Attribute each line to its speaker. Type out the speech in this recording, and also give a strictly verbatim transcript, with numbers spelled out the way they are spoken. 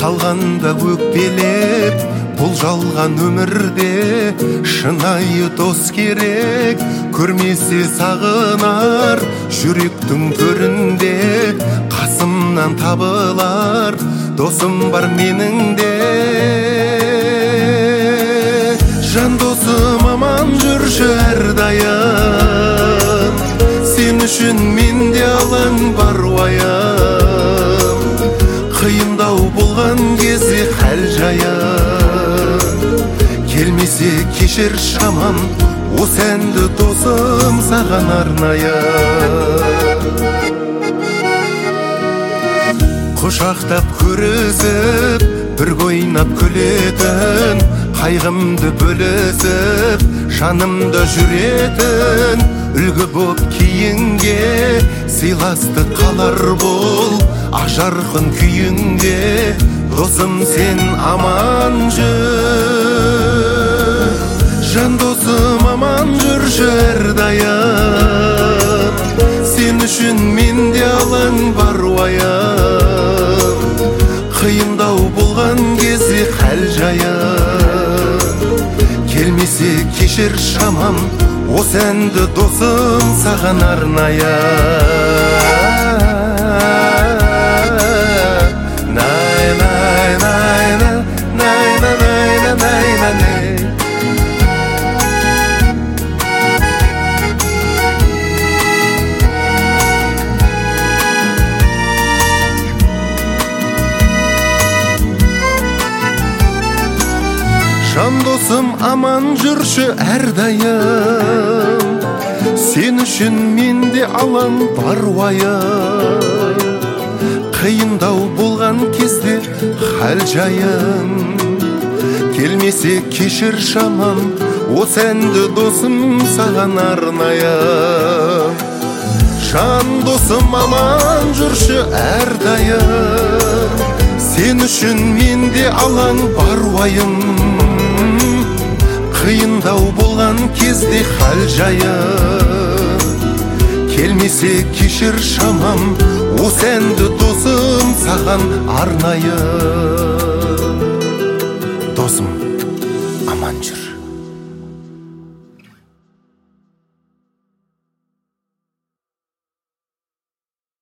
Speaker 1: қалғанда өкпелеп, бұл жалған өмірде шынайы дос керек. Көрмесе сағынар жүректің төрінде, қасымнан табылар досым бар менің де. Жан досым аман жүрші әрдайым, сен үшін менде алаң бар уайым. Қиындау болған кезде хәл жайым, келмесе кешір шамам, осы әнді досым саған арнайым. Құшақтап көрісіп, бірге ойнап күлетін, қайғымды бөлісіп, жанымда жүретін, үлгі боп кейінге сыйластық қалар бол, ажарқын күйіңде. Досым сен аман жүр, жан досым аман жүрші әрдайым, сен үшін менде алаң бар уайым. Қиындау болған кезде хәл жайым, келмесе кешір шамам, осы әнді досым саған арнайым. Жан досым аман жүрші әрдайым, сен үшін менде алаң бар уайым. Қиындау болған кезде хәл жайым, келмесе кешір шамам, осы әнді досым саған арнайым. Жан досым аман жүрші әрдайым, сен үшін менде алаң бар уайым. Қиындау болған кезде хәл жайым, келмесе кешір шамам, осы әнді досым саған арнайым. Досым